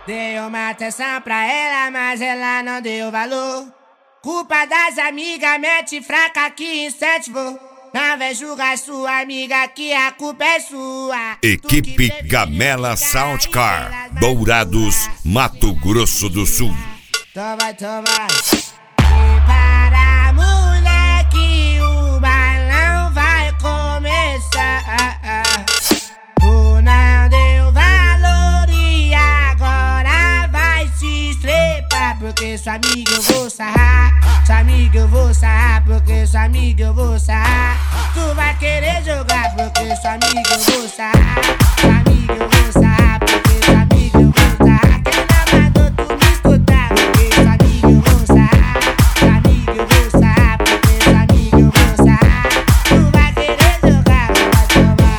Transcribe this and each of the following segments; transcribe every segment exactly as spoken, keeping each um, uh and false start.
Dei uma atenção pra ela, mas ela não deu valor. Culpa das amigas, mete fraca que incentivou. Não vem julgar sua amiga que a culpa é sua. Equipe Gamela Soundcar, Dourados, Mato Grosso do Sul. Então vai, então vai. Prepara, moleque, o balão vai começar. Tu não deu valor e agora vai se estrepar. Porque sua amiga eu vou sarrar. Sua amiga eu vou sarrar, porque sua amiga eu vou sarrar. Tu vai querer jogar, porque sua amiga eu vou sarrar. Sua amiga eu vou sarrar, porque sua amiga eu vou sarrar. Quem não mandou tu me escutar, porque sua amiga eu vou sarrar. Sua amiga eu vou sarrar, porque sua amiga eu vou sarrar. Tu vai querer jogar, vai tomar.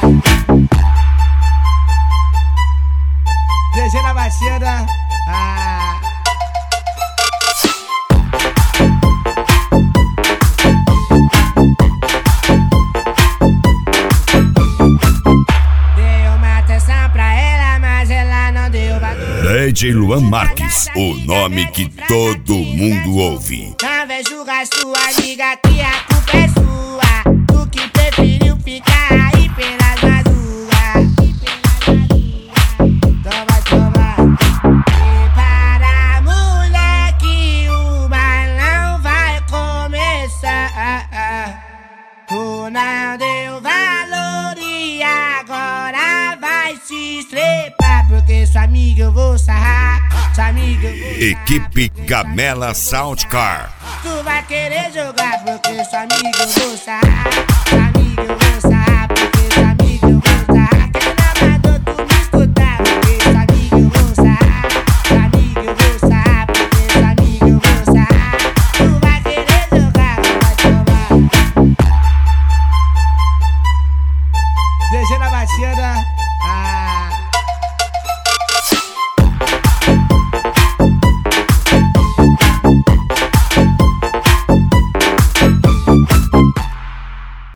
D G na batida. Ah. D J Luan Marques, o nome que todo mundo ouve. Não vem julgar sua amiga que a culpa é sua. Tu que preferiu ficar aí pelas madrugas. Toma, toma. Prepara, moleque, o balão vai começar. Tu não deu valor e agora vai se estrepar. Porque sua amiga eu vou sarrar. Sua amiga eu vou sarrar. Equipe Gamela Soundcar. Tu vai querer jogar, porque sua amiga eu vou sarrar. Sua amiga eu vou sarrar, porque sua amiga eu vou sarrar. Quem não mandou tu me escutar, porque sua amiga eu vou sarrar. Sua amiga eu vou sarrar, porque sua amiga eu vou sarrar. Tu vai querer jogar, vai tomar. D G na batida. Ah.